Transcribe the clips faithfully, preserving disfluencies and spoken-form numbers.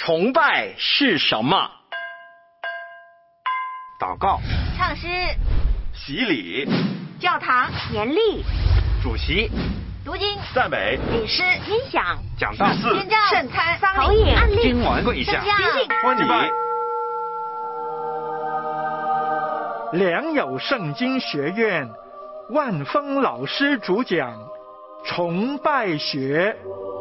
崇拜是什么？ 祷告、 唱诗、 洗礼、 教堂、严厉、 主席、 读经、 赞美、 领诗、音响、 讲道、 宣教、圣餐、导演、案例、 经文、跪下、 欢迎良友圣经学院万峰老师主讲崇拜学。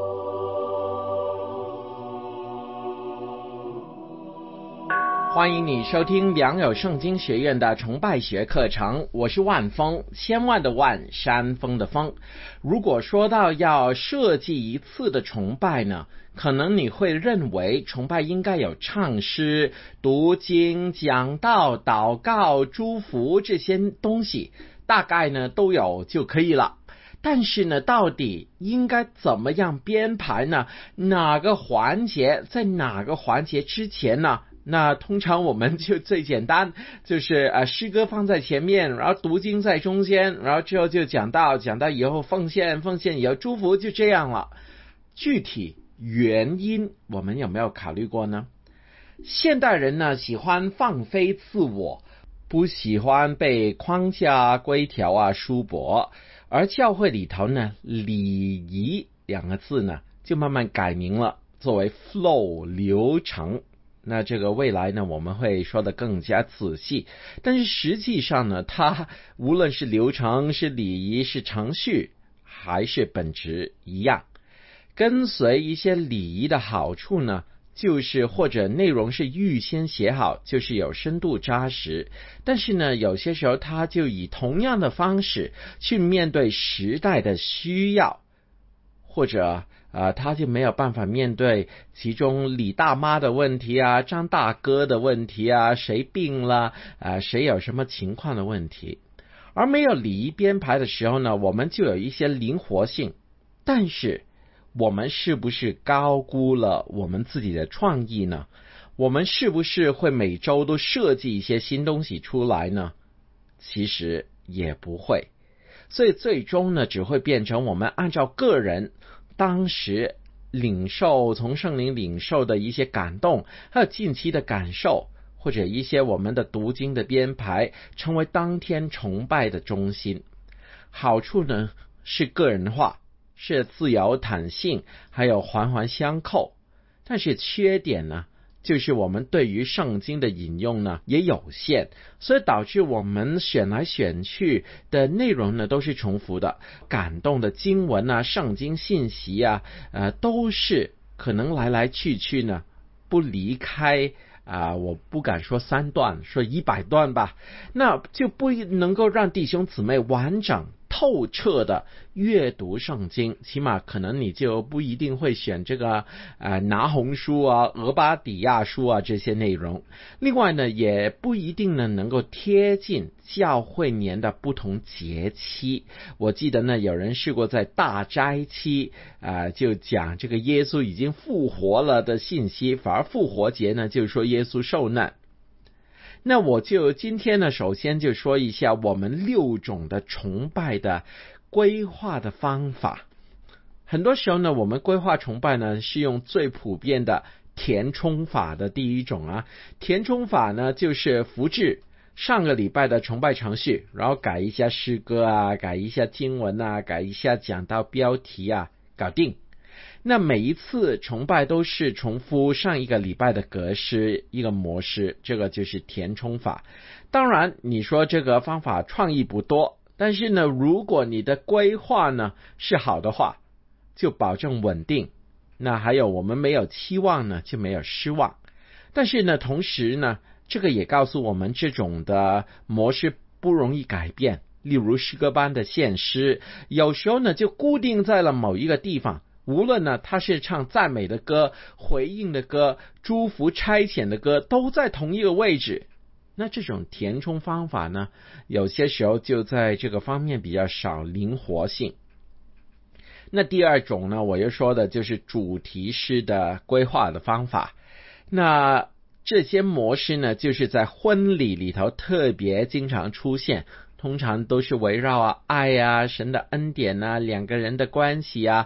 欢迎你收听良友圣经学院的崇拜学课程，我是万峰，千万的万，山峰的峰。如果说到要设计一次的崇拜呢，可能你会认为崇拜应该有唱诗、读经、讲道、祷告、祝福这些东西，大概呢都有就可以了。但是呢，到底应该怎么样编排呢？哪个环节在哪个环节之前呢？那通常我们就最简单，就是呃诗歌放在前面，然后读经在中间，然后之后就讲到，讲到以后奉献，奉献以后祝福，就这样了。具体原因我们有没有考虑过呢？现代人呢喜欢放飞自我，不喜欢被框架规条啊束缚，而教会里头呢礼仪两个字呢就慢慢改名了，作为 flow 流程。那这个未来呢我们会说得更加仔细，但是实际上呢，它无论是流程、是礼仪、是程序，还是本质一样。跟随一些礼仪的好处呢，就是或者内容是预先写好，就是有深度扎实，但是呢有些时候它就以同样的方式去面对时代的需要，或者呃，他就没有办法面对其中李大妈的问题啊，张大哥的问题啊，谁病了，呃，谁有什么情况的问题。而没有礼仪编排的时候呢，我们就有一些灵活性，但是我们是不是高估了我们自己的创意呢？我们是不是会每周都设计一些新东西出来呢？其实也不会，所以最终呢，只会变成我们按照个人当时领受从圣灵领受的一些感动，还有近期的感受，或者一些我们的读经的编排，成为当天崇拜的中心。好处呢是个人化，是自由弹性，还有环环相扣。但是缺点呢，就是我们对于圣经的引用呢也有限，所以导致我们选来选去的内容呢都是重复的，感动的经文啊、圣经信息啊，呃，都是可能来来去去呢不离开啊、呃，我不敢说三段，说一百段吧，那就不能够让弟兄姊妹完整透彻的阅读圣经，起码可能你就不一定会选这个呃拿红书啊、俄巴底亚书啊这些内容。另外呢，也不一定呢能够贴近教会年的不同节期。我记得呢，有人试过在大斋期啊、呃，就讲这个耶稣已经复活了的信息，反而复活节呢就说耶稣受难。那我就今天呢，首先就说一下我们六种的崇拜的规划的方法。很多时候呢，我们规划崇拜呢是用最普遍的填充法的第一种啊。填充法呢就是复制上个礼拜的崇拜程序，然后改一下诗歌啊，改一下经文啊，改一下讲道标题啊，搞定。那每一次崇拜都是重复上一个礼拜的格式，一个模式，这个就是填充法。当然你说这个方法创意不多，但是呢，如果你的规划呢是好的话，就保证稳定。那还有我们没有期望呢，就没有失望。但是呢，同时呢，这个也告诉我们这种的模式不容易改变。例如诗歌班的献诗，有时候呢就固定在了某一个地方，无论呢他是唱赞美的歌、回应的歌、祝福差遣的歌，都在同一个位置。那这种填充方法呢，有些时候就在这个方面比较少灵活性。那第二种呢，我又说的就是主题式的规划的方法。那这些模式呢，就是在婚礼里头特别经常出现，通常都是围绕啊爱啊、神的恩典啊、两个人的关系啊、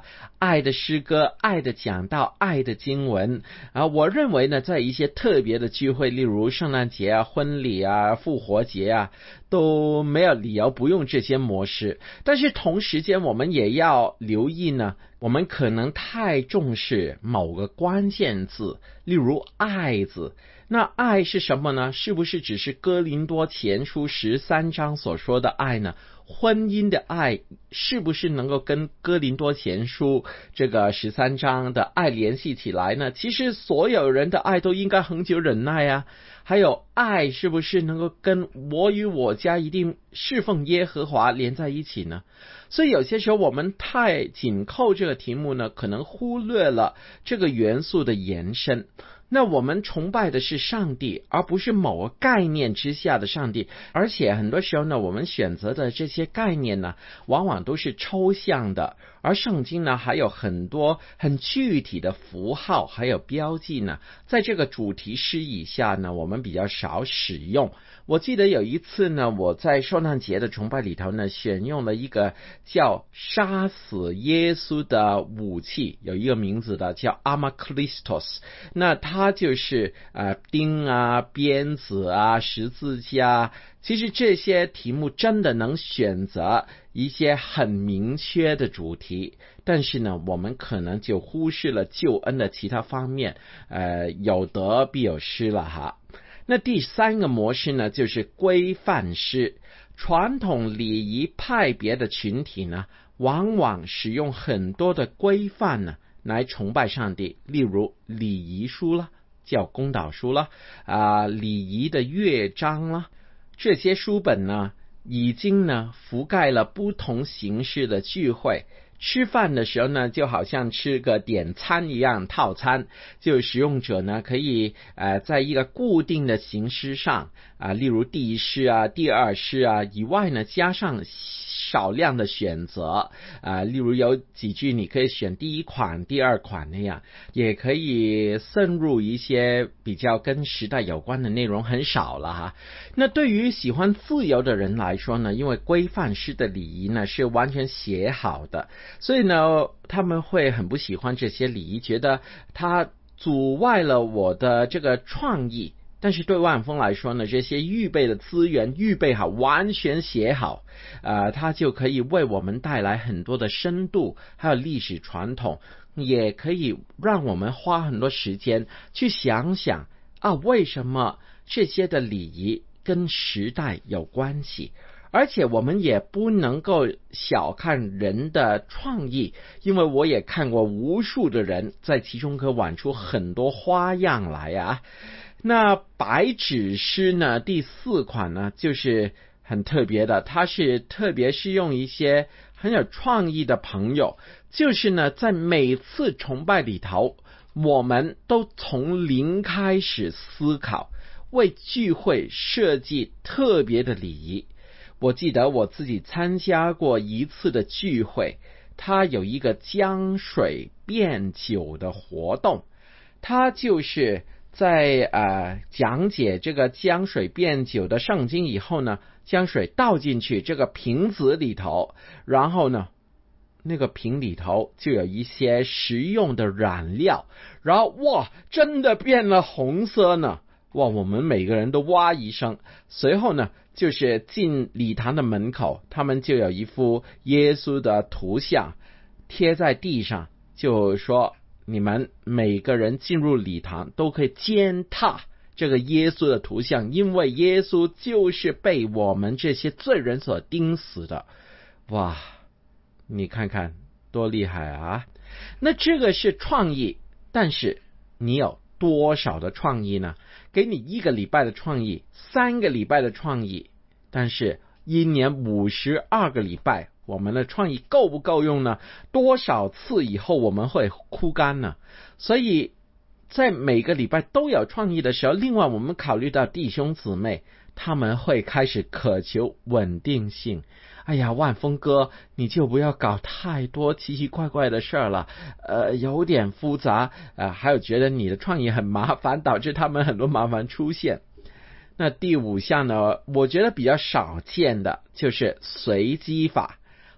爱的诗歌、爱的讲道、爱的经文啊。我认为呢，在一些特别的聚会，例如圣诞节啊、婚礼啊、复活节啊，都没有理由不用这些模式。但是同时间我们也要留意呢，我们可能太重视某个关键字，例如爱字。那爱是什么呢？是不是只是哥林多前书十三章所说的爱呢？婚姻的爱是不是能够跟哥林多前书这个十三章的爱联系起来呢？其实所有人的爱都应该恒久忍耐啊。还有爱是不是能够跟我与我家一定侍奉耶和华连在一起呢？所以有些时候我们太紧扣这个题目呢，可能忽略了这个元素的延伸。那我们崇拜的是上帝，而不是某个概念之下的上帝。而且很多时候呢，我们选择的这些概念呢，往往都是抽象的，而圣经呢，还有很多很具体的符号还有标记呢，在这个主题诗以下呢，我们比较少使用。我记得有一次呢，我在圣诞节的崇拜里头呢，选用了一个叫杀死耶稣的武器，有一个名字的叫 Amakristos。 那它就是呃钉啊、鞭子啊、十字架。其实这些题目真的能选择一些很明确的主题，但是呢，我们可能就忽视了救恩的其他方面，呃，有得必有失了哈。那第三个模式呢，就是规范诗。传统礼仪派别的群体呢，往往使用很多的规范呢来崇拜上帝，例如礼仪书啦，叫公祷书啦，啊，礼仪的乐章啦，这些书本呢，已经呢覆盖了不同形式的聚会。吃饭的时候呢，就好像吃个点餐一样，套餐，就使用者呢可以呃在一个固定的形式上啊、呃，例如第一诗啊、第二诗啊以外呢，加上少量的选择啊、呃，例如有几句你可以选第一款、第二款那样，也可以渗入一些比较跟时代有关的内容，很少了哈。那对于喜欢自由的人来说呢，因为规范式的礼仪呢是完全写好的，所以呢他们会很不喜欢这些礼仪，觉得它阻碍了我的这个创意。但是对万峰来说呢，这些预备的资源预备好，完全写好，呃，它就可以为我们带来很多的深度，还有历史传统，也可以让我们花很多时间去想想啊，为什么这些的礼仪跟时代有关系。而且我们也不能够小看人的创意，因为我也看过无数的人在其中可玩出很多花样来啊。那白纸诗呢，第四款呢，就是很特别的，它是特别是用一些很有创意的朋友，就是呢在每次崇拜里头，我们都从零开始思考，为聚会设计特别的礼仪。我记得我自己参加过一次的聚会，它有一个江水变酒的活动，它就是在呃讲解这个江水变酒的圣经以后呢，将水倒进去这个瓶子里头，然后呢那个瓶里头就有一些食用的染料，然后哇真的变了红色呢，哇我们每个人都哇一声。随后呢就是进礼堂的门口，他们就有一幅耶稣的图像贴在地上，就说你们每个人进入礼堂都可以践踏这个耶稣的图像，因为耶稣就是被我们这些罪人所钉死的。哇，你看看多厉害啊！那这个是创意，但是你有多少的创意呢？给你一个礼拜的创意，三个礼拜的创意，但是一年五十二个礼拜，我们的创意够不够用呢？多少次以后我们会枯干呢？所以在每个礼拜都有创意的时候，另外我们考虑到弟兄姊妹他们会开始渴求稳定性。哎呀，万峰哥，你就不要搞太多奇奇怪怪的事儿了，呃，有点复杂，呃，还有觉得你的创意很麻烦，导致他们很多麻烦出现。那第五项呢，我觉得比较少见的就是随机法。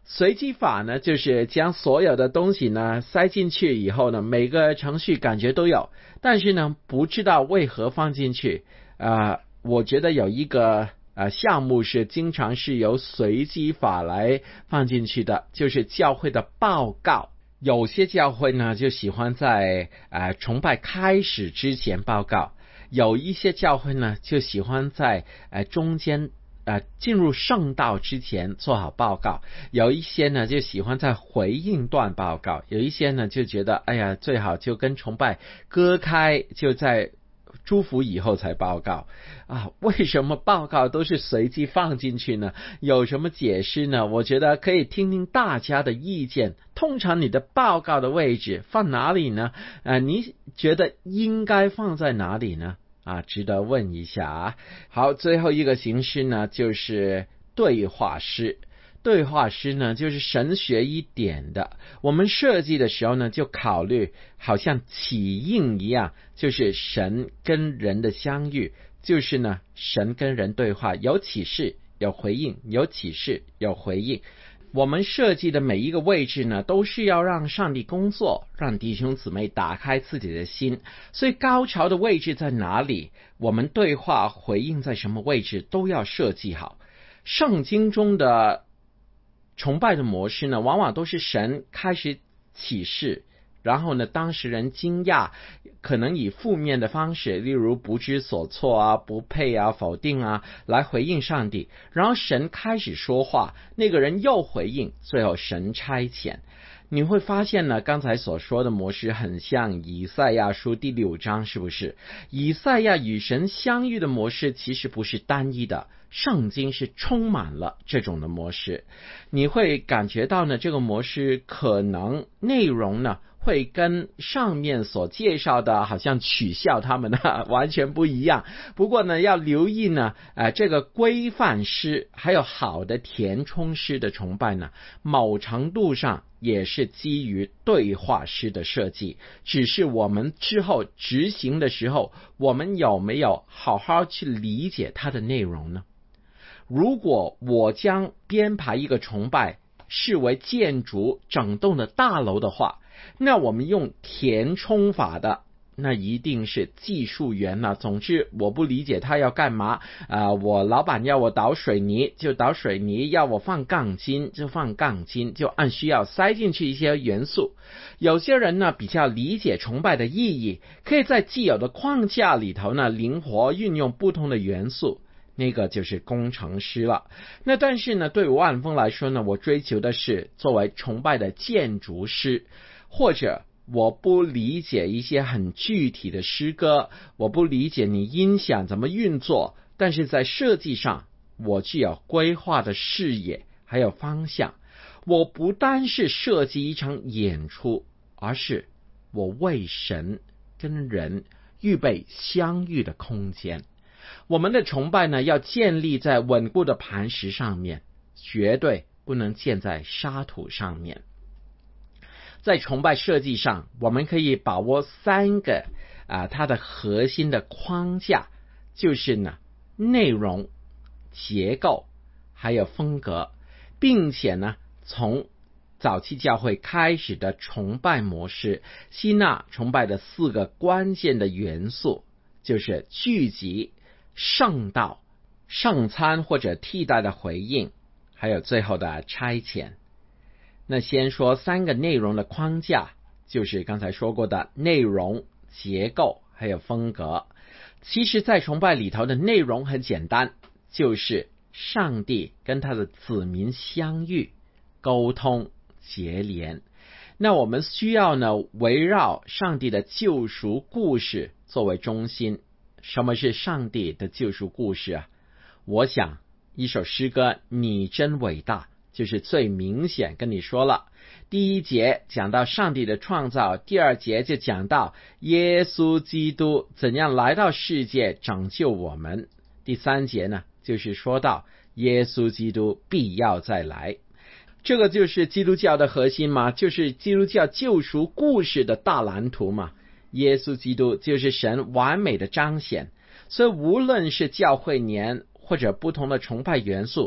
随机法呢，就是将所有的东西呢塞进去以后呢，每个程序感觉都有，但是呢不知道为何放进去。呃，我觉得有一个呃项目是经常是由随机法来放进去的，就是教会的报告。有些教会呢就喜欢在呃崇拜开始之前报告，有一些教会呢就喜欢在呃中间呃进入圣道之前做好报告，有一些呢就喜欢在回应段报告，有一些呢就觉得哎呀最好就跟崇拜割开，就在祝福以后才报告啊。为什么报告都是随机放进去呢？有什么解释呢？我觉得可以听听大家的意见。通常你的报告的位置放哪里呢？啊，你觉得应该放在哪里呢？啊，值得问一下啊。好，最后一个形式呢，就是对话诗。对话诗呢，就是神学一点的。我们设计的时候呢，就考虑好像起应一样，就是神跟人的相遇，就是呢，神跟人对话，有启示，有回应，有启示，有回应。我们设计的每一个位置呢，都是要让上帝工作，让弟兄姊妹打开自己的心。所以高潮的位置在哪里，我们对话回应在什么位置，都要设计好。圣经中的崇拜的模式呢，往往都是神开始启示，然后呢，当事人惊讶，可能以负面的方式，例如不知所措啊、不配啊、否定啊，来回应上帝。然后神开始说话，那个人又回应，最后神差遣。你会发现呢，刚才所说的模式很像以赛亚书第六章，是不是？以赛亚与神相遇的模式其实不是单一的，圣经是充满了这种的模式。你会感觉到呢，这个模式可能内容呢会跟上面所介绍的好像取笑他们呢完全不一样。不过呢，要留意呢，呃，这个规范诗还有好的填充诗的崇拜呢，某程度上也是基于对话诗的设计，只是我们之后执行的时候，我们有没有好好去理解它的内容呢？如果我将编排一个崇拜视为建筑整栋的大楼的话，那我们用填充法的，那一定是技术员了、啊。总之我不理解他要干嘛啊、呃！我老板要我倒水泥就倒水泥，要我放钢筋就放钢筋，就按需要塞进去一些元素。有些人呢比较理解崇拜的意义，可以在既有的框架里头呢灵活运用不同的元素，那个就是工程师了。那但是呢，对万峰来说呢，我追求的是作为崇拜的建筑师，或者我不理解一些很具体的诗歌，我不理解你音响怎么运作，但是在设计上我具有规划的视野还有方向。我不单是设计一场演出，而是我为神跟人预备相遇的空间。我们的崇拜呢，要建立在稳固的磐石上面，绝对不能建在沙土上面。在崇拜设计上，我们可以把握三个啊，它的核心的框架，就是呢，内容、结构还有风格，并且呢，从早期教会开始的崇拜模式，吸纳崇拜的四个关键的元素，就是聚集、圣道、圣餐或者替代的回应，还有最后的差遣。那先说三个内容的框架，就是刚才说过的内容、结构还有风格。其实在崇拜里头的内容很简单，就是上帝跟他的子民相遇、沟通、结连。那我们需要呢，围绕上帝的救赎故事作为中心。什么是上帝的救赎故事啊？我想一首诗歌你真伟大就是最明显跟你说了。第一节讲到上帝的创造，第二节就讲到耶稣基督怎样来到世界拯救我们，第三节呢就是说到耶稣基督必要再来。这个就是基督教的核心嘛，就是基督教救赎故事的大蓝图嘛。耶稣基督就是神完美的彰显，所以无论是教会年或者不同的崇拜元素，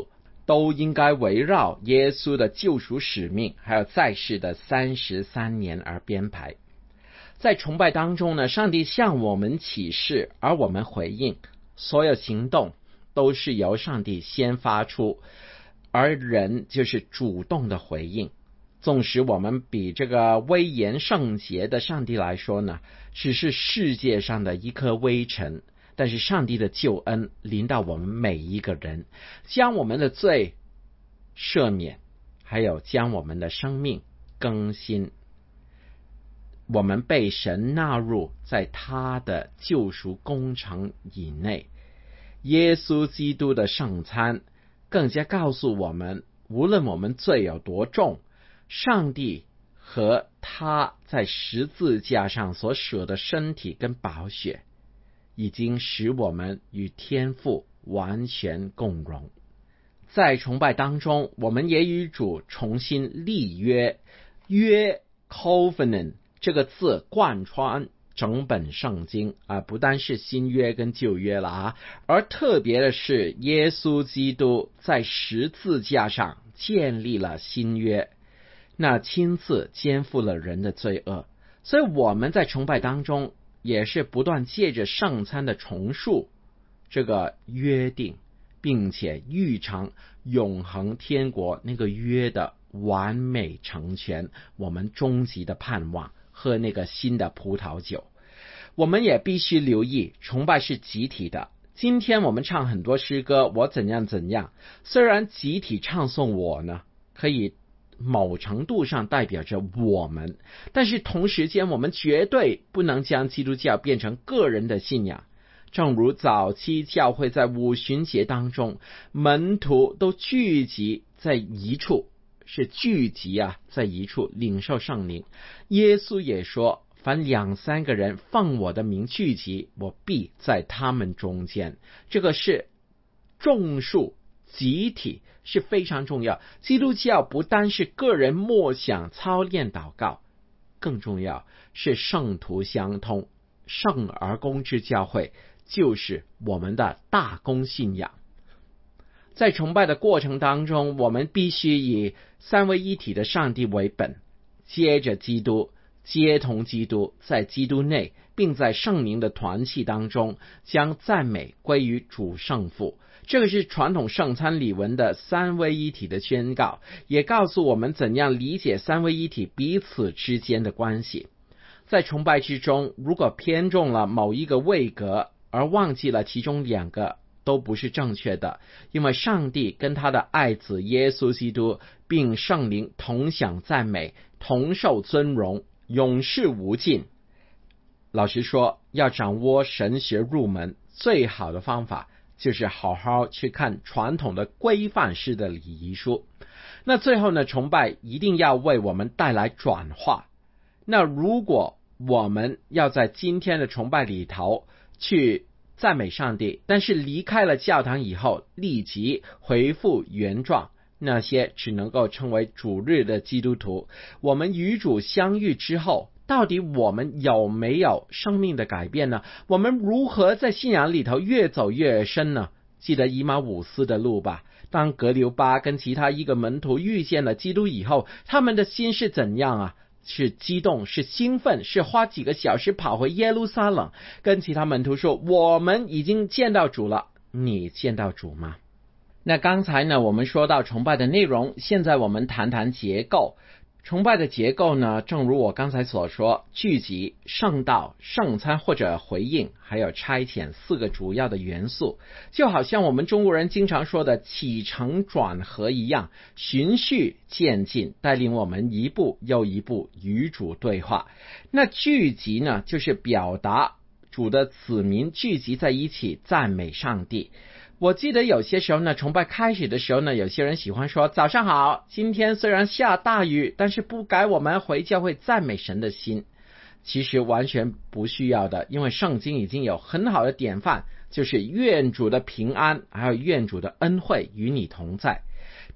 都应该围绕耶稣的救赎使命还有在世的三十三年而编排。在崇拜当中呢，上帝向我们启示，而我们回应，所有行动都是由上帝先发出，而人就是主动的回应。纵使我们比这个威严圣洁的上帝来说呢，只是世界上的一颗微尘，但是上帝的救恩临到我们每一个人，将我们的罪赦免，还有将我们的生命更新。我们被神纳入在他的救赎工程以内。耶稣基督的圣餐更加告诉我们，无论我们罪有多重，上帝和他在十字架上所舍的身体跟宝血已经使我们与天父完全共融。在崇拜当中，我们也与主重新立约，约 covenant 这个字贯穿整本圣经啊，不单是新约跟旧约了啊，而特别的是耶稣基督在十字架上建立了新约，那亲自肩负了人的罪恶。所以我们在崇拜当中也是不断借着圣餐的重述这个约定，并且预尝永恒天国那个约的完美成全，我们终极的盼望喝那个新的葡萄酒。我们也必须留意，崇拜是集体的。今天我们唱很多诗歌，我怎样怎样，虽然集体唱诵我呢，可以某程度上代表着我们，但是同时间我们绝对不能将基督教变成个人的信仰。正如早期教会在五旬节当中，门徒都聚集在一处，是聚集啊，在一处领受圣灵。耶稣也说，凡两三个人奉我的名聚集，我必在他们中间。这个是众数集体是非常重要。基督教不单是个人默想操练祷告，更重要是圣徒相通，圣而公之教会就是我们的大公信仰。在崇拜的过程当中，我们必须以三位一体的上帝为本，接着基督，接同基督，在基督内，并在圣灵的团契当中将赞美归于主圣父。这个是传统圣餐礼文的三位一体的宣告，也告诉我们怎样理解三位一体彼此之间的关系。在崇拜之中，如果偏重了某一个位格，而忘记了其中两个，都不是正确的。因为上帝跟他的爱子耶稣基督并圣灵同享赞美，同受尊荣，永世无尽。老实说，要掌握神学入门，最好的方法就是好好去看传统的规范式的礼仪书。那最后呢，崇拜一定要为我们带来转化。那如果我们要在今天的崇拜里头去赞美上帝，但是离开了教堂以后立即回复原状，那些只能够称为主日的基督徒。我们与主相遇之后，到底我们有没有生命的改变呢？我们如何在信仰里头越走越深呢？记得以马忤斯的路吧。当格留巴跟其他一个门徒遇见了基督以后，他们的心是怎样啊？是激动，是兴奋，是花几个小时跑回耶路撒冷，跟其他门徒说，我们已经见到主了，你见到主吗？那刚才呢，我们说到崇拜的内容，现在我们谈谈结构。崇拜的结构呢，正如我刚才所说，聚集、圣道、圣餐或者回应，还有差遣四个主要的元素，就好像我们中国人经常说的起承转合一样，循序渐进，带领我们一步又一步与主对话。那聚集呢，就是表达主的子民聚集在一起赞美上帝。我记得有些时候呢，崇拜开始的时候呢，有些人喜欢说，早上好，今天虽然下大雨，但是不改我们回教会赞美神的心。其实完全不需要的，因为圣经已经有很好的典范，就是愿主的平安还有愿主的恩惠与你同在。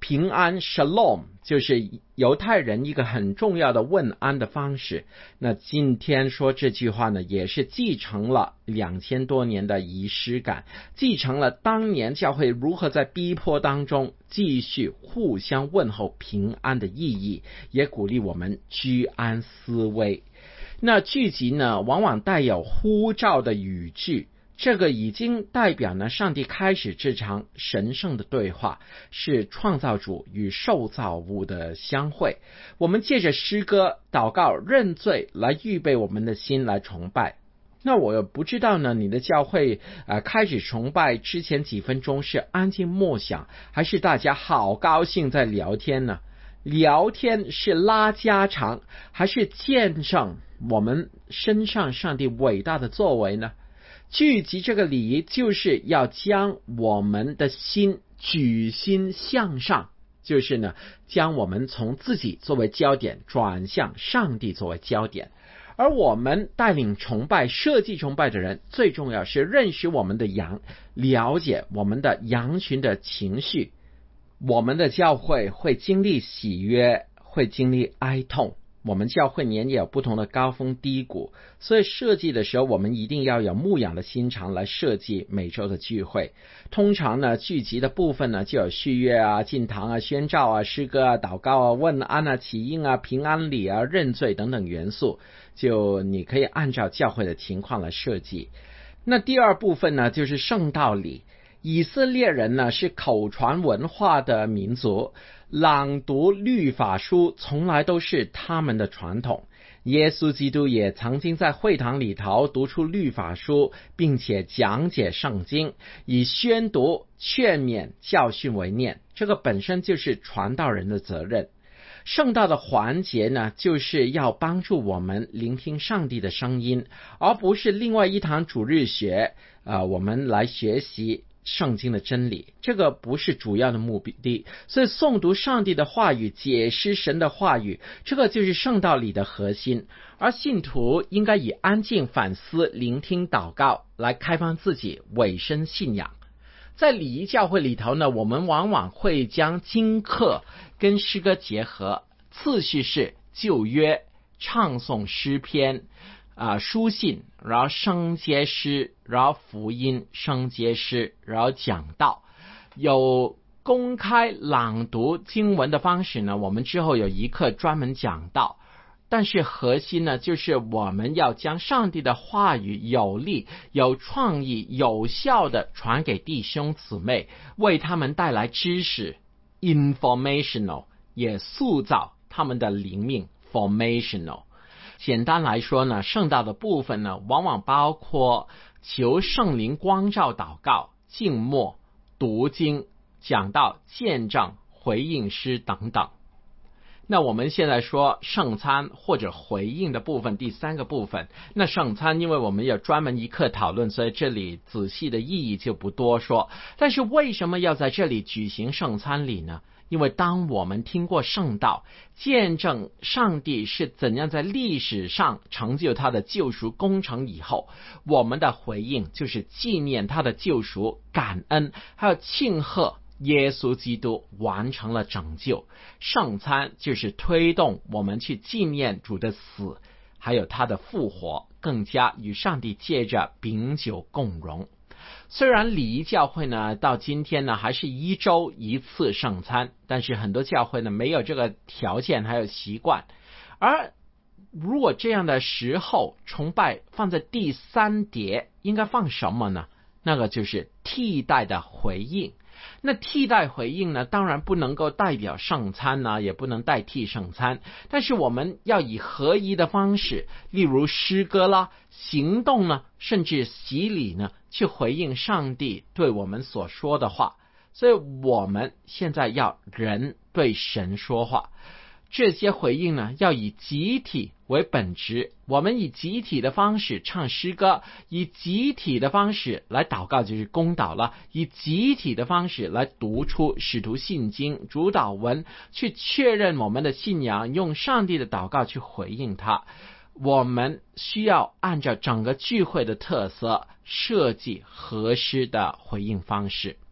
平安 Shalom 就是犹太人一个很重要的问安的方式。那今天说这句话呢，也是继承了两千多年的仪式感，继承了当年教会如何在逼迫当中继续互相问候平安的意义，也鼓励我们居安思危。那句集呢，往往带有呼召的语句，这个已经代表呢，上帝开始这场神圣的对话，是创造主与受造物的相会。我们借着诗歌、祷告、认罪来预备我们的心来崇拜。那我不知道呢，你的教会呃开始崇拜之前几分钟是安静默想，还是大家好高兴在聊天呢？聊天是拉家常，还是见证我们身上上帝伟大的作为呢？聚集这个礼仪就是要将我们的心举心向上，就是呢，将我们从自己作为焦点转向上帝作为焦点。而我们带领崇拜、设计崇拜的人，最重要是认识我们的羊，了解我们的羊群的情绪。我们的教会会经历喜悦，会经历哀痛。我们教会年也有不同的高峰低谷，所以设计的时候我们一定要有牧养的心肠来设计每周的聚会。通常呢，聚集的部分呢就有序乐啊、进堂啊、宣召啊、诗歌啊、祷告啊、问安啊、起应啊、平安礼啊、认罪等等元素，就你可以按照教会的情况来设计。那第二部分呢，就是圣道礼。以色列人呢是口传文化的民族，朗读律法书从来都是他们的传统。耶稣基督也曾经在会堂里头读出律法书，并且讲解圣经，以宣读、劝勉、教训为念，这个本身就是传道人的责任。圣道的环节呢，就是要帮助我们聆听上帝的声音，而不是另外一堂主日学，呃，我们来学习圣经的真理，这个不是主要的目的。所以诵读上帝的话语，解释神的话语，这个就是圣道礼的核心。而信徒应该以安静反思、聆听、祷告来开放自己，委身信仰。在礼仪教会里头呢，我们往往会将经课跟诗歌结合，次序是旧约、唱诵诗篇啊、书信，然后圣节诗，然后福音、圣节诗，然后讲道。有公开朗读经文的方式呢，我们之后有一课专门讲道。但是核心呢，就是我们要将上帝的话语有力、有创意、有效的传给弟兄姊妹，为他们带来知识 informational， 也塑造他们的灵命 formational。简单来说呢，圣道的部分呢，往往包括求圣灵光照祷告、静默、读经、讲道、见证、回应诗等等。那我们现在说圣餐或者回应的部分，第三个部分。那圣餐因为我们有专门一课讨论，所以这里仔细的意义就不多说。但是为什么要在这里举行圣餐礼呢？因为当我们听过圣道，见证上帝是怎样在历史上成就他的救赎工程以后，我们的回应就是纪念他的救赎、感恩，还有庆贺耶稣基督完成了拯救。圣餐就是推动我们去纪念主的死，还有他的复活，更加与上帝借着饼酒共荣。虽然礼仪教会呢到今天呢还是一周一次圣餐，但是很多教会呢没有这个条件还有习惯。而如果这样的时候崇拜放在第三碟，应该放什么呢？那个就是替代的回应。那替代回应呢，当然不能够代表圣餐呢，也不能代替圣餐，但是我们要以合一的方式，例如诗歌啦、行动呢，甚至洗礼呢，去回应上帝对我们所说的话。所以我们现在要人对神说话，这些回应呢，要以集体为本质。我们以集体的方式唱诗歌，以集体的方式来祷告，就是公祷了，以集体的方式来读出使徒信经、主祷文，去确认我们的信仰，用上帝的祷告去回应它。我们需要按照整个聚会的特色设计合适的回应方式。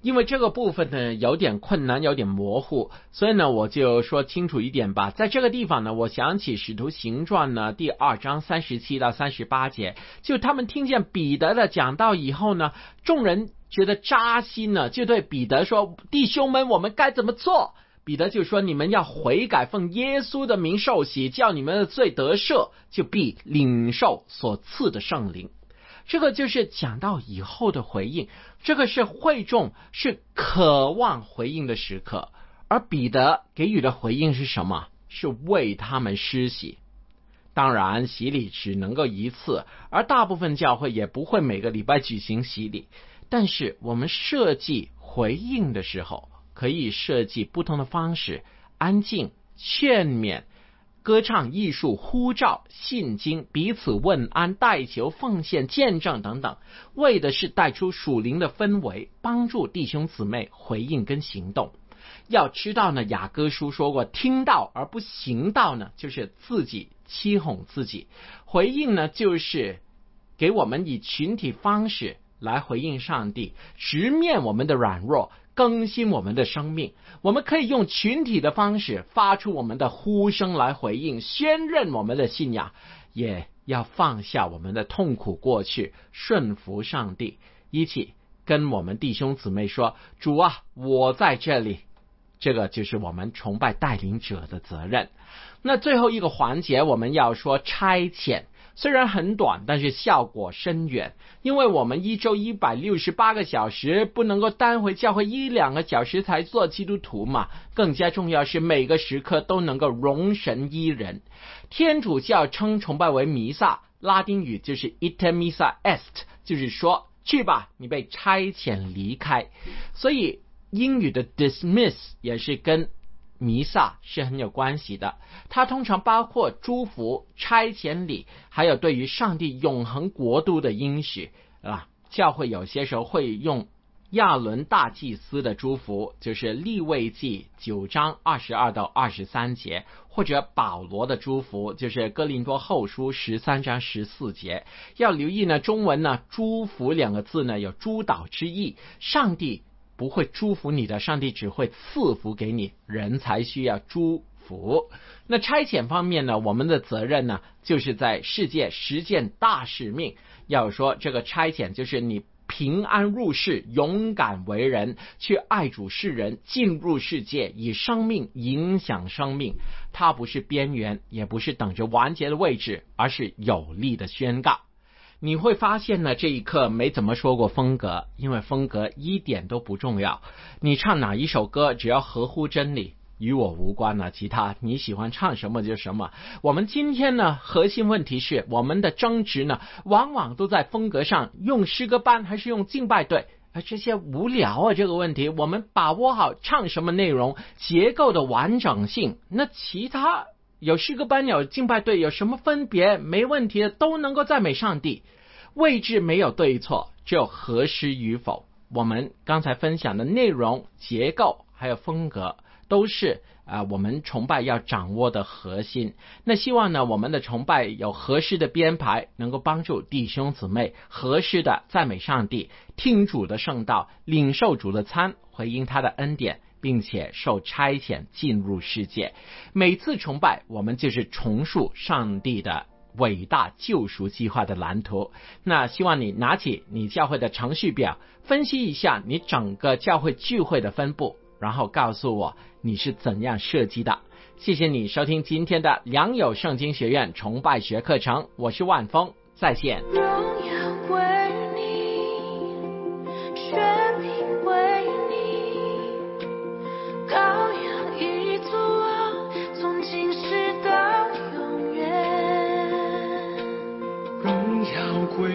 因为这个部分呢有点困难，有点模糊，所以呢我就说清楚一点吧。在这个地方呢，我想起使徒行传呢第二章三十七到三十八节，就他们听见彼得的讲道以后呢，众人觉得扎心呢，就对彼得说：弟兄们，我们该怎么做？彼得就说：你们要悔改，奉耶稣的名受洗，叫你们的罪得赦，就必领受所赐的圣灵。这个就是讲到以后的回应，这个是会众是渴望回应的时刻，而彼得给予的回应是什么？是为他们施洗。当然洗礼只能够一次，而大部分教会也不会每个礼拜举行洗礼，但是我们设计回应的时候，可以设计不同的方式，安静、劝勉、歌唱、艺术、呼召、信经、彼此问安、代求、奉献、见证等等，为的是带出属灵的氛围，帮助弟兄姊妹回应跟行动。要知道呢，雅各书说过，听到而不行道呢，就是自己欺哄自己。回应呢，就是给我们以群体方式来回应上帝，直面我们的软弱，更新我们的生命。我们可以用群体的方式发出我们的呼声来回应，宣认我们的信仰，也要放下我们的痛苦过去，顺服上帝，一起跟我们弟兄姊妹说：主啊，我在这里。这个就是我们崇拜带领者的责任。那最后一个环节我们要说差遣，虽然很短，但是效果深远，因为我们一周一百六十八个小时不能够单回教会一两个小时才做基督徒嘛，更加重要是每个时刻都能够容神一人。天主教称崇拜为弥撒，拉丁语就是 ite missa est， 就是说去吧，你被差遣离开。所以英语的 dismiss 也是跟弥撒是很有关系的，它通常包括祝福、差遣礼，还有对于上帝永恒国度的应许啊。教会有些时候会用亚伦大祭司的祝福，就是利未记九章二十二到二十三节，或者保罗的祝福，就是哥林多后书十三章十四节。要留意呢，中文呢祝福两个字呢有诸导之意，上帝不会祝福你的，上帝只会赐福给你，人才需要祝福。那差遣方面呢，我们的责任呢就是在世界实践大使命。要说这个差遣就是你平安入世，勇敢为人，去爱主世人，进入世界，以生命影响生命。它不是边缘，也不是等着完结的位置，而是有力的宣告。你会发现呢，这一课没怎么说过风格，因为风格一点都不重要。你唱哪一首歌，只要合乎真理，与我无关了，其他你喜欢唱什么就什么。我们今天呢，核心问题是我们的争执呢，往往都在风格上，用诗歌班还是用敬拜队，而这些无聊啊，这个问题我们把握好唱什么内容，结构的完整性，那其他有诗歌班有敬拜队有什么分别？没问题的，都能够赞美上帝。位置没有对错，只有合适与否。我们刚才分享的内容、结构还有风格都是啊、呃，我们崇拜要掌握的核心。那希望呢，我们的崇拜有合适的编排，能够帮助弟兄姊妹合适的赞美上帝，听主的圣道，领受主的餐，回应他的恩典，并且受差遣进入世界。每次崇拜，我们就是重述上帝的伟大救赎计划的蓝图。那希望你拿起你教会的程序表，分析一下你整个教会聚会的分布，然后告诉我你是怎样设计的。谢谢你收听今天的良友圣经学院崇拜学课程，我是万峰，再见。 荣耀归你，全名归你，羔羊已作王，从今世到永远。 荣耀归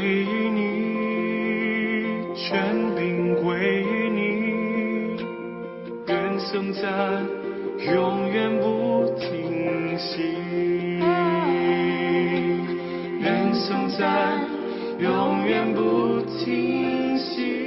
你，权柄归你，愿颂赞永远不停息，愿颂赞永远不停息。